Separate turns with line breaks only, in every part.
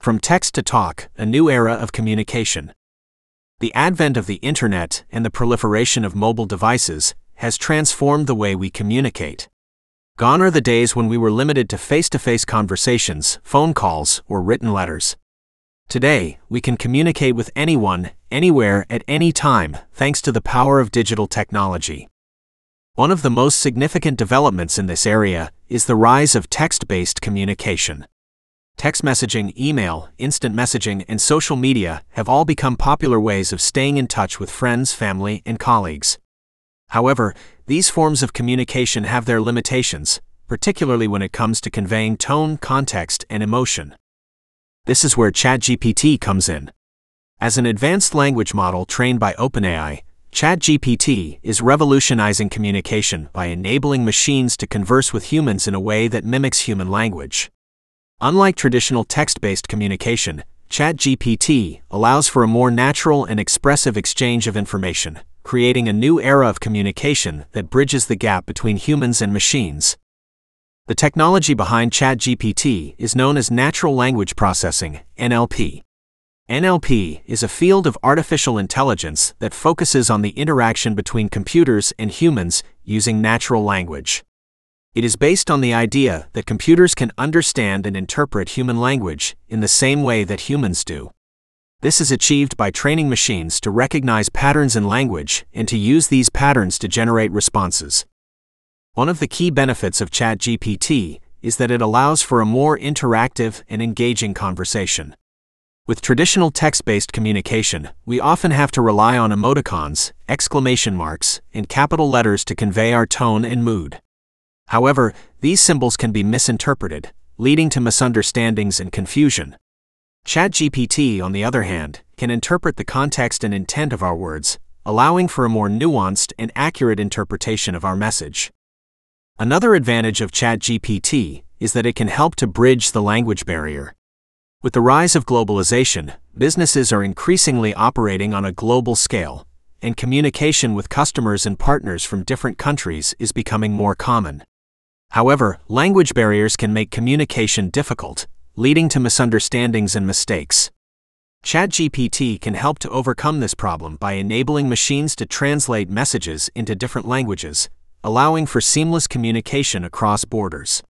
From text to talk, a new era of communication. The advent of the internet and the proliferation of mobile devices has transformed the way we communicate. Gone are the days when we were limited to face-to-face conversations, phone calls, or written letters. Today, we can communicate with anyone, anywhere, at any time, thanks to the power of digital technology. One of the most significant developments in this area is the rise of text-based communication. Text messaging, email, instant messaging, and social media have all become popular ways of staying in touch with friends, family, and colleagues. However, these forms of communication have their limitations, particularly when it comes to conveying tone, context, and emotion. This is where ChatGPT comes in. As an advanced language model trained by OpenAI, ChatGPT is revolutionizing communication by enabling machines to converse with humans in a way that mimics human language. Unlike traditional text-based communication, ChatGPT allows for a more natural and expressive exchange of information, creating a new era of communication that bridges the gap between humans and machines. The technology behind ChatGPT is known as natural language processing, NLP. NLP is a field of artificial intelligence that focuses on the interaction between computers and humans using natural language. It is based on the idea that computers can understand and interpret human language in the same way that humans do. This is achieved by training machines to recognize patterns in language and to use these patterns to generate responses. One of the key benefits of ChatGPT is that it allows for a more interactive and engaging conversation. With traditional text-based communication, we often have to rely on emoticons, exclamation marks, and capital letters to convey our tone and mood. However, these symbols can be misinterpreted, leading to misunderstandings and confusion. ChatGPT, on the other hand, can interpret the context and intent of our words, allowing for a more nuanced and accurate interpretation of our message. Another advantage of ChatGPT is that it can help to bridge the language barrier. With the rise of globalization, businesses are increasingly operating on a global scale, and communication with customers and partners from different countries is becoming more common. However, language barriers can make communication difficult, leading to misunderstandings and mistakes. ChatGPT can help to overcome this problem by enabling machines to translate messages into different languages, allowing for seamless communication across borders.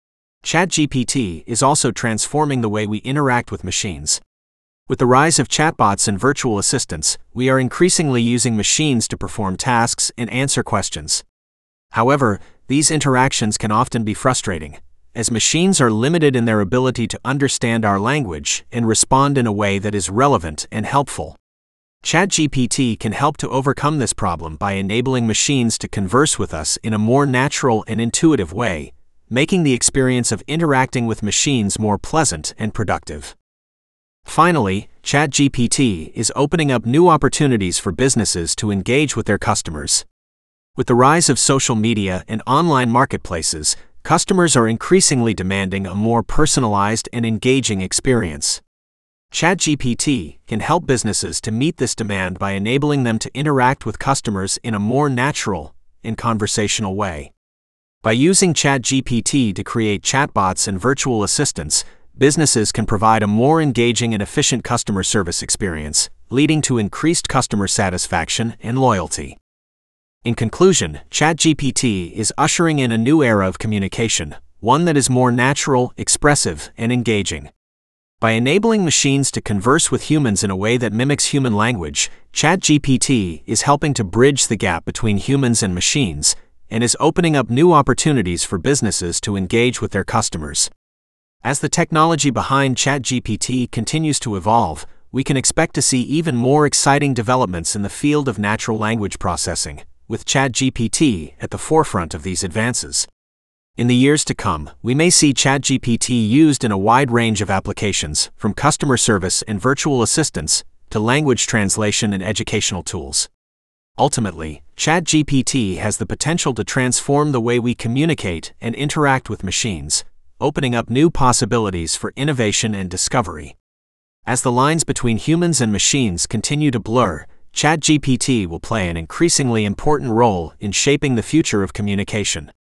ChatGPT is also transforming the way we interact with machines. With the rise of chatbots and virtual assistants, we are increasingly using machines to perform tasks and answer questions. However, these interactions can often be frustrating, as machines are limited in their ability to understand our language and respond in a way that is relevant and helpful. ChatGPT can help to overcome this problem by enabling machines to converse with us in a more natural and intuitive way, making the experience of interacting with machines more pleasant and productive. Finally, ChatGPT is opening up new opportunities for businesses to engage with their customers. With the rise of social media and online marketplaces, customers are increasingly demanding a more personalized and engaging experience. ChatGPT can help businesses to meet this demand by enabling them to interact with customers in a more natural and conversational way. By using ChatGPT to create chatbots and virtual assistants, businesses can provide a more engaging and efficient customer service experience, leading to increased customer satisfaction and loyalty. In conclusion, ChatGPT is ushering in a new era of communication, one that is more natural, expressive, and engaging. By enabling machines to converse with humans in a way that mimics human language, ChatGPT is helping to bridge the gap between humans and machines, and is opening up new opportunities for businesses to engage with their customers. As the technology behind ChatGPT continues to evolve, we can expect to see even more exciting developments in the field of natural language processing, with ChatGPT at the forefront of these advances. In the years to come, we may see ChatGPT used in a wide range of applications, from customer service and virtual assistants to language translation and educational tools. Ultimately, ChatGPT has the potential to transform the way we communicate and interact with machines, opening up new possibilities for innovation and discovery. As the lines between humans and machines continue to blur, ChatGPT will play an increasingly important role in shaping the future of communication.